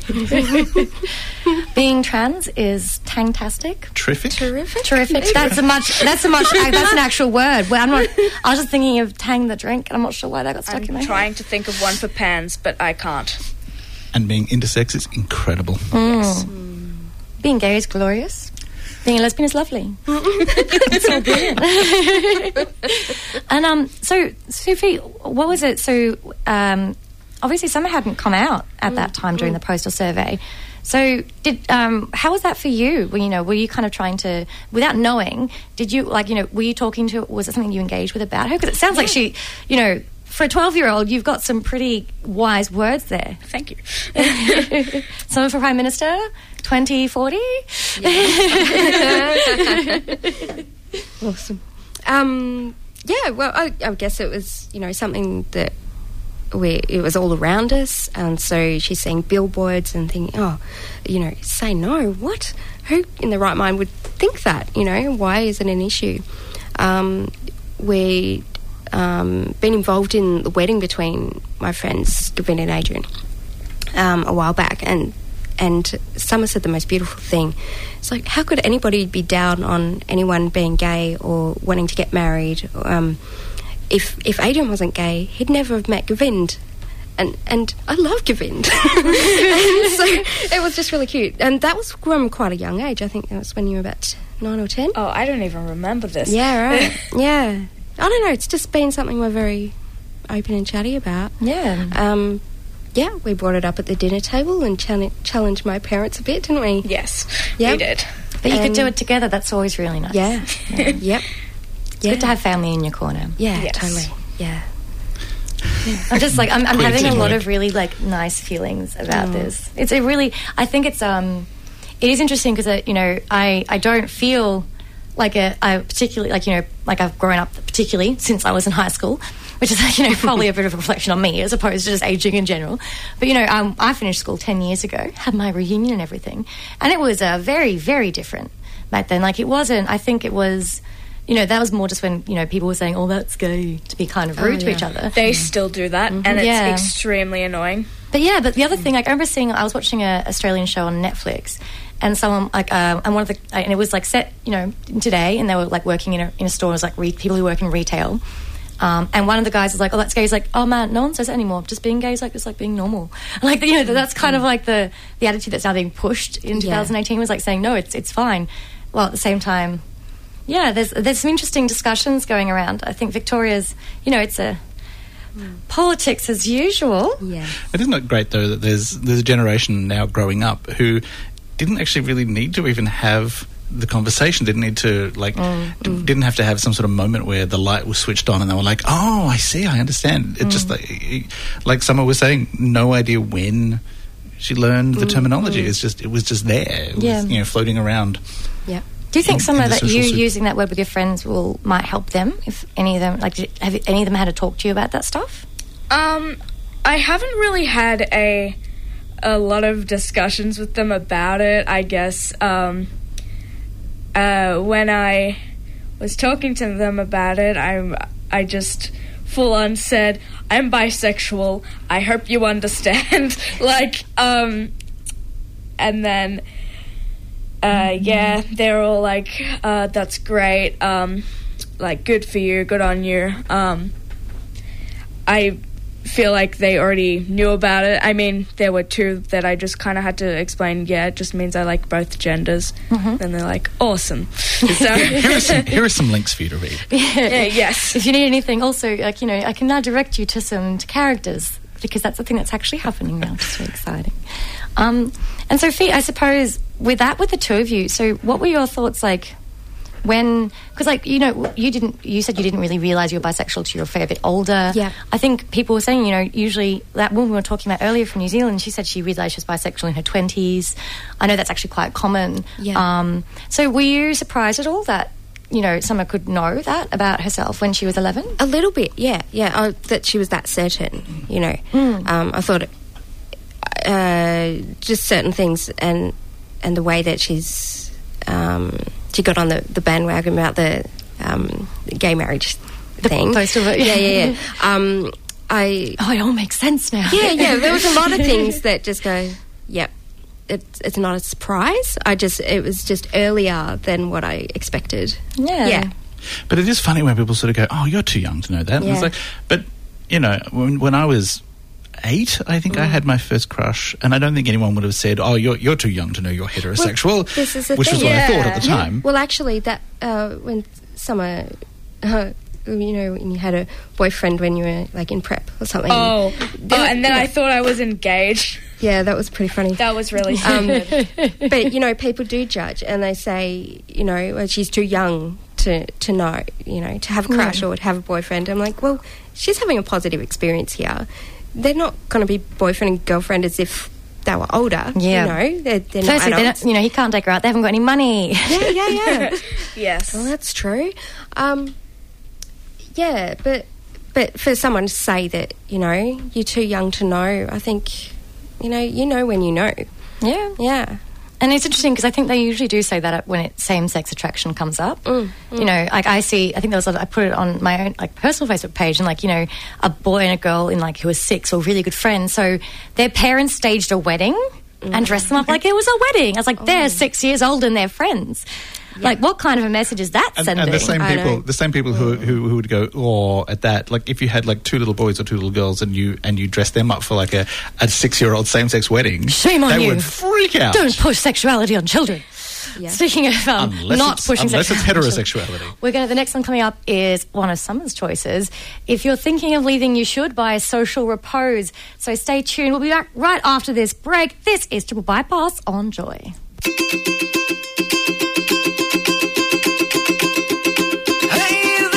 S7: being trans is tangtastic.
S8: Terrific.
S10: Terrific.
S7: Terrific. That's a much. That's a much. That's an actual word. Well, I'm not. I was just thinking of tang the drink, and I'm not sure why that got stuck in my
S9: I'm
S7: head.
S9: trying to think of one for pans, but I can't.
S8: And being intersex is incredible.
S7: Mm. Being gay is glorious. Being a lesbian is lovely. It's so brilliant. And um, so Sophie, what was it? So um, obviously, Summer hadn't come out at that time during the postal survey. So did um, how was that for you? Well, you know, were you kind of trying to, without knowing, did you like, you know, were you talking to? Was it something you engaged with about her? Because it sounds like she, you know. For a twelve-year-old, you've got some pretty wise words there.
S9: Thank you.
S7: Some for Prime Minister, twenty forty.
S10: Awesome. Um, yeah, well, I, I guess it was, you know, something that we, it was all around us, and so she's seeing billboards and thinking, oh, you know, say no, what? Who in the right mind would think that, you know? Why is it an issue? Um, we... Um, been involved in the wedding between my friends Gavin and Adrian um, a while back, and and Summer said the most beautiful thing. It's like, how could anybody be down on anyone being gay or wanting to get married? Um, if if Adrian wasn't gay, he'd never have met Govind. And and I love Govind. And so it was just really cute. And that was from quite a young age. I think that was when you were about nine or ten.
S9: Oh, I don't even remember this.
S10: Yeah, right. Yeah. I don't know, it's just been something we're very open and chatty about.
S7: Yeah.
S10: Um, yeah, we brought it up at the dinner table and chal- challenged my parents a bit, didn't we?
S9: Yes,
S10: Yep.
S9: we did.
S7: But you could
S10: And-
S7: do it together. That's always really nice.
S10: Yeah. Yep.
S7: It's good to have family in your corner.
S10: Yeah,
S9: Yes.
S10: totally. Yeah.
S7: I'm just like I'm, I'm
S8: Queer
S7: having a lot
S8: teamwork.
S7: of really like nice feelings about
S10: Mm.
S7: this. It's a really I think it's um it is interesting because you know I I don't feel like a I particularly like you know like I've grown up particularly since I was in high school, which is you know probably a bit of a reflection on me as opposed to just aging in general. But you know um, I finished school ten years ago, had my reunion and everything, and it was uh, very very different back then. Like it wasn't. I think it was. You know, that was more just when, you know, people were saying, oh, that's gay, to be kind of rude
S10: Oh,
S7: to
S10: yeah.
S7: each other.
S9: They still do that, and it's
S7: Yeah.
S9: extremely annoying.
S7: But yeah, but the other thing, like, I remember seeing, I was watching an Australian show on Netflix, and someone, like, uh, and one of the, and it was, like, set, you know, today, and they were, like, working in a, in a store, it was, like, re- people who work in retail. Um, and one of the guys was like, oh, that's gay. He's like, oh, man, no one says that anymore. Just being gay is, like, it's like being normal. Like, you know, that's kind of, like, the, the attitude that's now being pushed in
S10: Yeah.
S7: twenty eighteen was, like, saying, no, it's it's fine. Well, at the same time, yeah, there's there's some interesting discussions going around. I think Victoria's, you know, it's a politics as usual.
S10: Yeah.
S8: But isn't it great though that there's there's a generation now growing up who didn't actually really need to even have the conversation, didn't need to like d- didn't have to have some sort of moment where the light was switched on and they were like, oh, I see, I understand. It just like like Summer was saying, no idea when she learned the terminology. It's just it was just there. It was,
S7: Yeah.
S8: you know, floating around.
S10: Yeah.
S7: Do you think,
S8: In-
S7: Summer,
S8: in the
S7: that
S8: social
S7: you
S8: soup.
S7: using that word with your friends will might help them? If any of them, like, did- have any of them had to talk to you about that stuff?
S9: Um, I haven't really had a a lot of discussions with them about it. I guess um, uh, when I was talking to them about it, I I just full on said, "I'm bisexual. I hope you understand." like, um, and then. Uh, yeah, they're all like, uh, that's great, um, like, good for you, good on you. Um, I feel like they already knew about it. I mean, there were two that I just kind of had to explain, yeah, it just means I like both genders.
S7: Mm-hmm.
S9: And they're like, awesome. So,
S8: Here are some here are some links for you to read.
S9: yeah, yes.
S7: If you need anything, also, like, you know, I can now direct you to some characters because that's the thing that's actually happening now. It's very exciting. Um, and Sophie, I suppose with that, with the two of you, so what were your thoughts like when, because like, you know, you didn't, you said you didn't really realise you were bisexual till you were a fair bit older.
S10: Yeah.
S7: I think people were saying, you know, usually that woman we were talking about earlier from New Zealand, she said she realised she was bisexual in her twenties. I know that's actually quite common.
S10: Yeah.
S7: Um, so were you surprised at all that, you know, Summer could know that about herself when she was eleven?
S10: A little bit, yeah, yeah. Oh, that she was that certain, you know.
S7: Mm.
S10: Um, I thought uh, just certain things and and the way that she's um, she got on the, the bandwagon about the, um, the gay marriage
S7: The
S10: thing.
S7: post of it,
S10: yeah, yeah, yeah. Um, I
S7: Oh, it all makes sense now.
S10: yeah, yeah. There was a lot of things that just go, yep. It's it's not a surprise. I just it was just earlier than what I expected.
S7: Yeah.
S10: Yeah.
S8: But it is funny when people sort of go, oh, you're too young to know that. And it's
S10: Yeah.
S8: like, but, you know, when, when I was eight, I think I had my first crush, and I don't think anyone would have said, oh, you're you're too young to know you're heterosexual,
S10: Well, this is the
S8: which
S10: thing.
S8: was what I thought
S9: Yeah.
S8: at the time.
S10: Well, actually, that uh, when Summer, uh, you know, when you had a boyfriend when you were like in prep or something.
S9: Oh, oh and then
S10: yeah.
S9: I thought I was engaged.
S10: Yeah, that was pretty funny.
S9: That was really
S10: Um,
S9: stupid.
S10: but you know, people do judge, and they say, you know, well, she's too young to to know, you know, to have a crush or to have a boyfriend. I'm like, well, she's having a positive experience here. They're not going to be boyfriend and girlfriend as if they were older.
S7: Yeah.
S10: You know, they're, they're
S7: Firstly,
S10: not
S7: they
S10: adults.
S7: don't, you know, he can't take her out. They haven't got any money.
S10: Yeah, yeah, yeah.
S9: Yes.
S10: Well, that's true. Um, yeah, but but for someone to say that, you know, you're too young to know, I think, you know, you know when you know.
S7: Yeah.
S10: Yeah.
S7: And it's interesting because I think they usually do say that when it, same-sex attraction comes up.
S10: Mm, mm.
S7: You know, like I see, I think there was, a, I put it on my own like personal Facebook page, and like, you know, a boy and a girl in like who were six or really good friends. So their parents staged a wedding and dressed them up like it was a wedding. I was like, they're six years old and they're friends. Like, what kind of a message is that
S8: And,
S7: sending?
S8: and the same
S10: I
S8: people,
S10: know.
S8: the same people who, who who would go, oh, at that. Like, if you had like two little boys or two little girls, and you and you dressed them up for like a, a six year old same sex wedding,
S7: Shame on
S8: they
S7: you.
S8: would freak out.
S7: Don't push sexuality on children.
S10: Yeah.
S7: Speaking of um,
S8: Unless
S7: not
S8: it's-
S7: pushing
S8: unless it's
S7: sexuality on children.
S8: heterosexuality.
S7: We're going to, the next one coming up is one of Summer's choices. If you're thinking of leaving, you should buy social repose. So stay tuned. We'll be back right after this break. This is Triple Bypass on Joy.
S12: Hey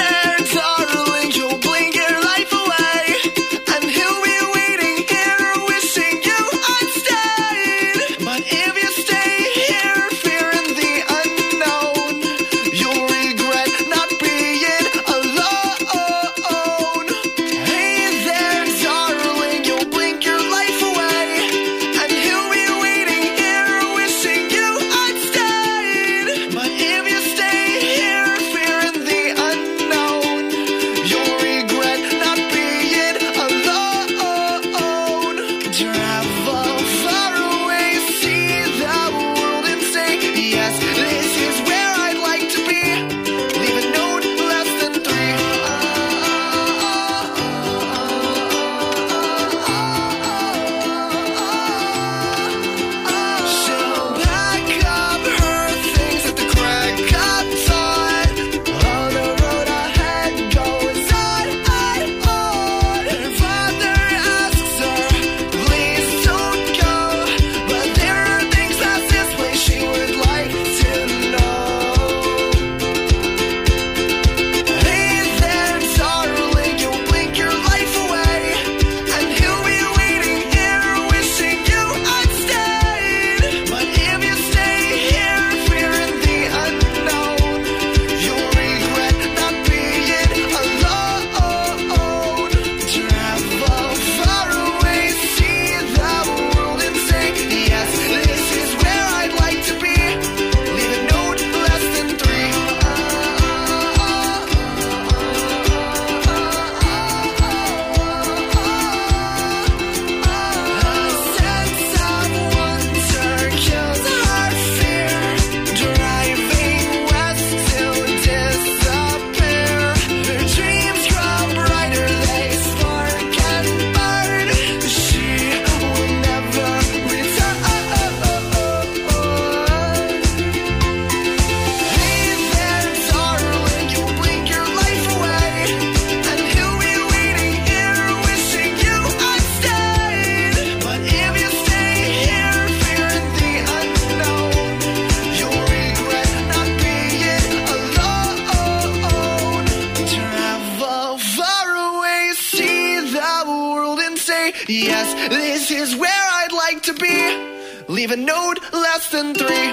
S14: three. Yes, this is where I'd like to be. Leave a note less than three.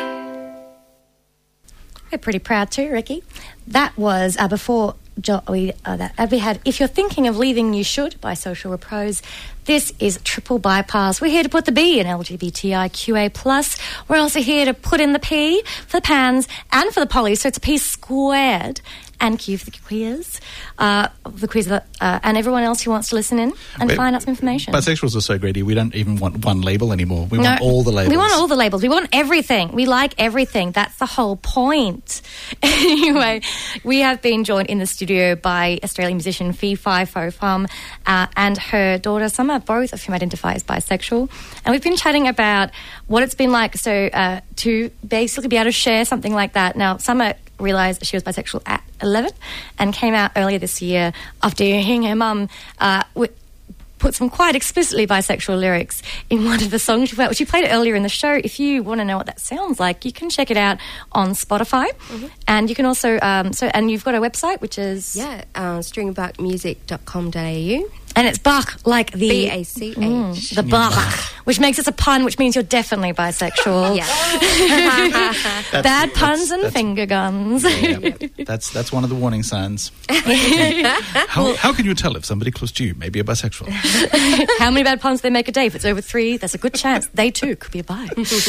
S7: We're pretty proud too, Ricky. That was uh, before jo- we, uh, that, uh, we had If You're Thinking of Leaving, You Should by Social Repose. This is Triple Bypass. We're here to put the B in L G B T I Q A plus. We're also here to put in the P for the pans and for the polys, so it's a P squared. And Q for the queers, uh, the queers, uh, and everyone else who wants to listen in and
S8: Wait,
S7: find out some information.
S8: Bisexuals are so greedy, we don't even want one label anymore. We no, want all the labels.
S7: We want all the labels. We want everything. We like everything. That's the whole point. Anyway, we have been joined in the studio by Australian musician Fee Fi Fo Fum uh, and her daughter Summer, both of whom identify as bisexual. And we've been chatting about what it's been like so uh, to basically be able to share something like that. Now, Summer realised she was bisexual at eleven and came out earlier this year after hearing her mum uh, w- put some quite explicitly bisexual lyrics in one of the songs she played, which she played it earlier in the show. If you want to know what that sounds like, you can check it out on Spotify. Mm-hmm. And you can also, um, so and you've got a website, which is...
S10: Yeah, uh, string buck music dot com dot a u.
S7: And it's Bach, like the...
S10: B A C H.
S7: Mm, the Bach, which makes it a pun, which means you're definitely bisexual.
S10: Yeah.
S7: Bad puns and finger guns.
S8: Yeah, yeah. That's that's one of the warning signs. how, how can you tell if somebody close to you may be a bisexual?
S7: How many bad puns they make a day? If it's over three, there's a good chance they too could be a bi.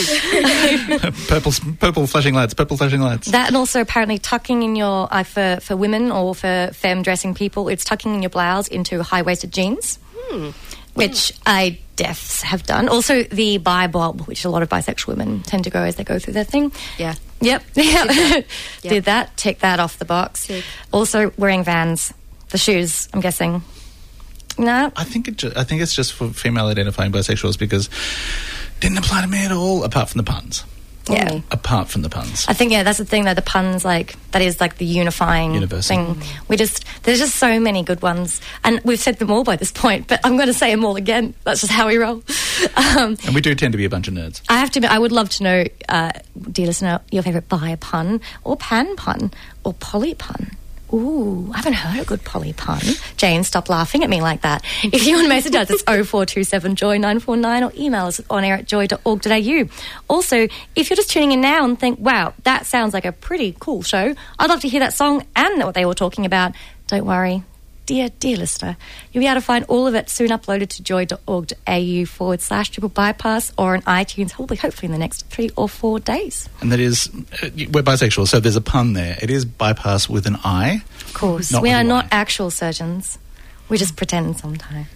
S8: purple, purple flashing lights, purple flashing lights.
S7: That and also apparently tucking in your, uh, for, for women or for femme dressing people, it's tucking in your blouse into high-waisted jeans, hmm. which I deafs have done. Also the bi bob, which a lot of bisexual women tend to go as they go through their thing.
S10: Yeah.
S7: Yep.
S10: Did that. Yep.
S7: Did that. Tick that off the box.
S10: Sick.
S7: Also wearing Vans, the shoes, I'm guessing. No?
S8: I think it. Ju- I think it's just for female identifying bisexuals because it didn't apply to me at all, apart from the puns.
S7: Yeah.
S8: Apart from the puns.
S7: I think, yeah, that's the thing, though. The puns, like, that is, like, the unifying
S8: Universal.
S7: thing. We just, there's just so many good ones. And we've said them all by this point, but I'm going to say them all again. That's just how we roll. Um,
S8: and we do tend to be a bunch of nerds.
S7: I have to admit, I would love to know, uh, dear listener, your favourite bi pun, or pan pun, or poly pun. Ooh, I haven't heard a good poly pun. Jane, stop laughing at me like that. If you want to message us, it's oh four two seven joy nine four nine or email us at on air at joy dot org dot a u. Also, if you're just tuning in now and think, wow, that sounds like a pretty cool show, I'd love to hear that song and what they were talking about. Don't worry, dear, dear listener, you'll be able to find all of it soon uploaded to joy dot org dot a u forward slash triple bypass or on iTunes, hopefully, hopefully in the next three or four days.
S8: And that is, uh, we're bisexual, so there's a pun there. It is bypass with an I.
S7: Of course. We are not actual surgeons. We just pretend sometimes.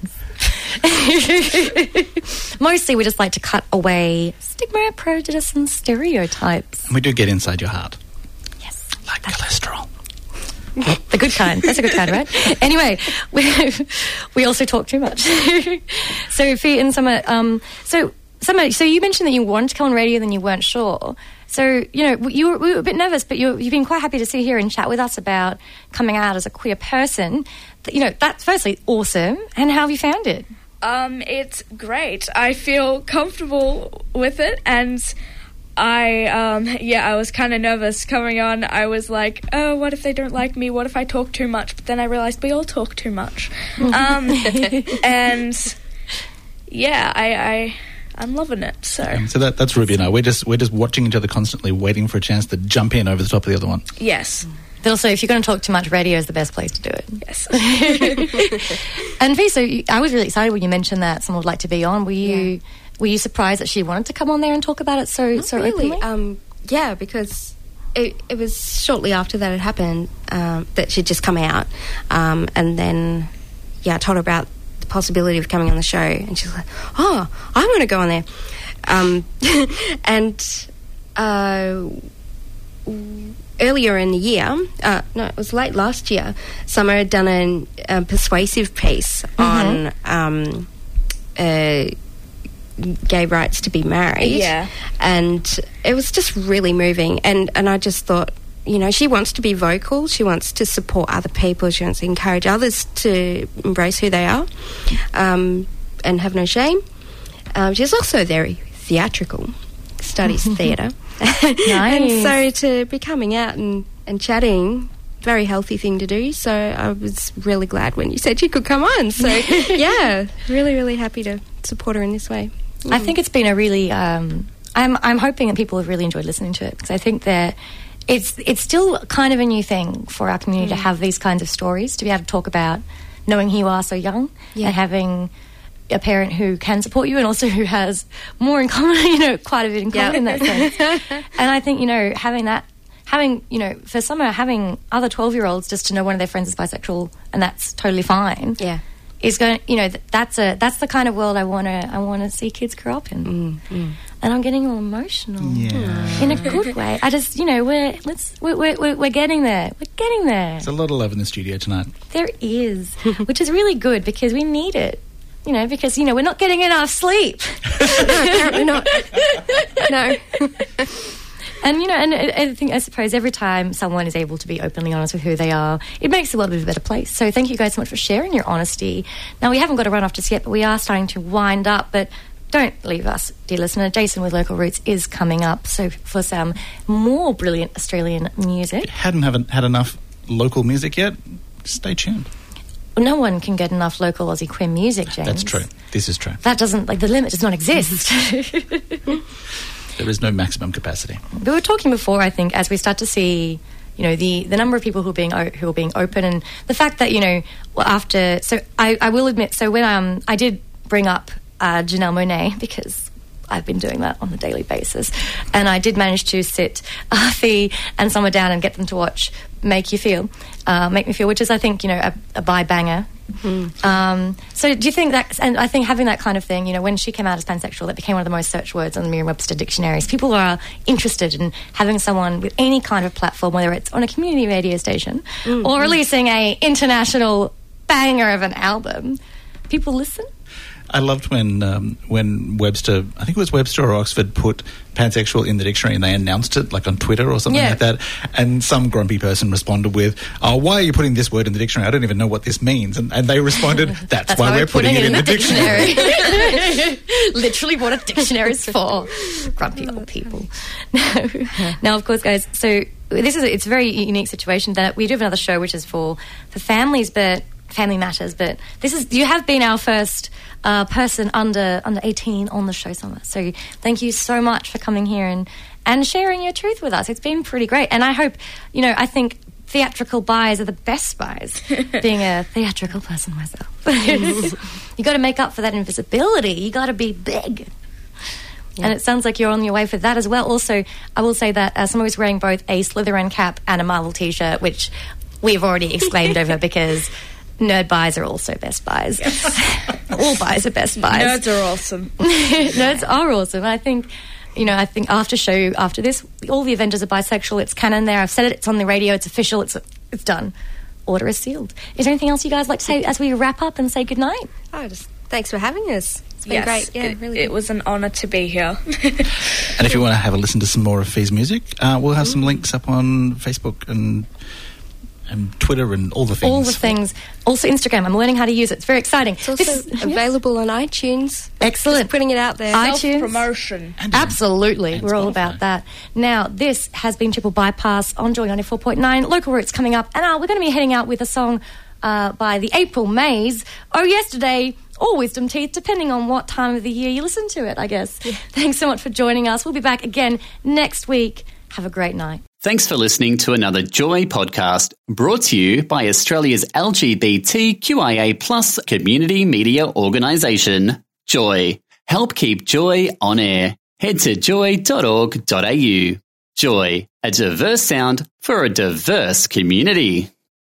S7: Mostly we just like to cut away stigma, prejudice and stereotypes.
S8: And we do get inside your heart.
S7: Yes.
S8: Like cholesterol.
S7: The good kind. That's a good kind, right? Anyway, we we also talk too much. So, Fee and Summer, um, so Summer, so you mentioned that you wanted to come on radio, then you weren't sure. So, you know, you were, we were a bit nervous, but you, you've been quite happy to sit here and chat with us about coming out as a queer person. You know, that's firstly awesome. And how have you found it?
S9: Um, it's great. I feel comfortable with it, and I, um, yeah, I was kind of nervous coming on. I was like, oh, what if they don't like me? What if I talk too much? But then I realised we all talk too much. um, and, yeah, I... I I'm loving it. So,
S8: um, so that, that's Ruby and I. We're just we're just watching each other constantly, waiting for a chance to jump in over the top of the other one.
S9: Yes.
S7: But also, if you're going to talk too much, radio is the best place to do it.
S9: Yes.
S7: And Fee, so you, I was really excited when you mentioned that someone would like to be on. Were you yeah. were you surprised that she wanted to come on there and talk about it so
S10: Not
S7: so
S10: really.
S7: openly?
S10: Um, yeah, because it, it was shortly after that had happened um, that she'd just come out, um, and then yeah, I told her about possibility of coming on the show, and she's like, oh, I want to go on there. Um, and uh, earlier in the year, uh, no, it was late last year, Summer had done a, a persuasive piece mm-hmm. on um, uh, gay rights to be married.
S9: Yeah.
S10: And it was just really moving. And, and I just thought, you know, she wants to be vocal. She wants to support other people. She wants to encourage others to embrace who they are um, and have no shame. Um, she's also very theatrical, studies theatre.
S7: Nice.
S10: And so to be coming out and, and chatting very healthy thing to do. So I was really glad when you said you could come on. So yeah, really, really happy to support her in this way. Mm.
S7: I think it's been a really. Um, I'm I'm hoping that people have really enjoyed listening to it, because I think that it's it's still kind of a new thing for our community mm. to have these kinds of stories, to be able to talk about knowing who you are so young yeah. and having a parent who can support you and also who has more in common, you know, quite a bit in common yeah. in that sense. And I think, you know, having that. Having, you know, for some, having other twelve-year-olds just to know one of their friends is bisexual and that's totally fine.
S10: Yeah,
S7: is going. You know, that's a that's the kind of world I want to I want to see kids grow up in.
S10: Mm, mm.
S7: And I'm getting all emotional,
S8: yeah.
S7: in a good way. I just, you know, we're let's we're we're, we're getting there. We're getting there.
S8: There's a lot of love in the studio tonight.
S7: There is, which is really good because we need it. You know, because you know we're not getting enough sleep.
S10: No, apparently not. No.
S7: And, you know, and I think, I suppose every time someone is able to be openly honest with who they are, it makes the world a better place. So thank you guys so much for sharing your honesty. Now, we haven't got to run off just yet, but we are starting to wind up. But don't leave us, dear listener. Jason with Local Roots is coming up. So for some more brilliant Australian music.
S8: Hadn't haven't had enough local music yet? Stay tuned.
S7: No one can get enough local Aussie queer music, James.
S8: That's true. This is true.
S7: That doesn't, like, the limit does not exist.
S8: There is no maximum capacity.
S7: We were talking before, I think, as we start to see, you know, the, the number of people who are being who are being open, and the fact that, you know, after. So I, I will admit. So when um I did bring up uh, Janelle Monáe, because I've been doing that on a daily basis, and I did manage to sit Arthie and someone down and get them to watch Make You Feel, uh, Make Me Feel, which is, I think, you know, a, a by banger. Mm-hmm. Um, so do you think that, and I think having that kind of thing, you know, when she came out as pansexual, that became one of the most searched words on the Merriam-Webster dictionaries. People are interested in having someone with any kind of platform, whether it's on a community radio station mm-hmm. or releasing a international banger of an album. People listen.
S8: I loved when um, when Webster, I think it was Webster or Oxford, put pansexual in the dictionary and they announced it, like on Twitter or something yeah. like that, and some grumpy person responded with, oh, why are you putting this word in the dictionary? I don't even know what this means. And, and they responded, that's, that's why, why we're putting, putting it in, in the, the dictionary.
S7: dictionary. Literally what a dictionary is for. Grumpy old people. No. Now, of course, guys, so this is, it's a very unique situation that we do have another show which is for, for families, but family matters, but this is, you have been our first uh, person under under eighteen on the show, Summer. So thank you so much for coming here and, and sharing your truth with us. It's been pretty great. And I hope, you know, I think theatrical buys are the best buys, being a theatrical person myself. You got to make up for that invisibility. You got to be big. Yeah. And it sounds like you're on your way for that as well. Also, I will say that uh, Summer was wearing both a Slytherin cap and a Marvel T-shirt, which we've already exclaimed over because nerd buys are also best buys. Yes. All buys are best buys.
S9: Nerds are awesome.
S7: Nerds are awesome. I think, you know, I think after show, after this, all the Avengers are bisexual. It's canon there. I've said it. It's on the radio. It's official. It's it's done. Order is sealed. Is there anything else you guys like to say as we wrap up and say goodnight?
S10: Oh, just thanks for having us. It's been
S9: yes,
S10: great. Yeah,
S9: it,
S10: really.
S9: It was an honour to be here.
S8: And if you want to have a listen to some more of Fee's music, uh, we'll have some links up on Facebook and and Twitter and all the things.
S7: All the things. Also Instagram. I'm learning how to use it. It's very exciting.
S10: It's also this, available yes. on iTunes.
S7: Excellent.
S10: Just putting it out there.
S7: iTunes.
S9: Self-promotion.
S7: Absolutely.
S8: And
S7: We're all about that. Now, this has been Triple Bypass on Joy ninety-four point nine. Local Roots coming up. And uh, we're going to be heading out with a song uh, by the April Mays. Oh, yesterday... or Wisdom Teeth, depending on what time of the year you listen to it, I guess. Yeah. Thanks so much for joining us. We'll be back again next week. Have a great night.
S15: Thanks for listening to another Joy podcast brought to you by Australia's L G B T Q I A plus community media organisation, Joy. Help keep Joy on air. Head to joy dot org dot a u. Joy, a diverse sound for a diverse community.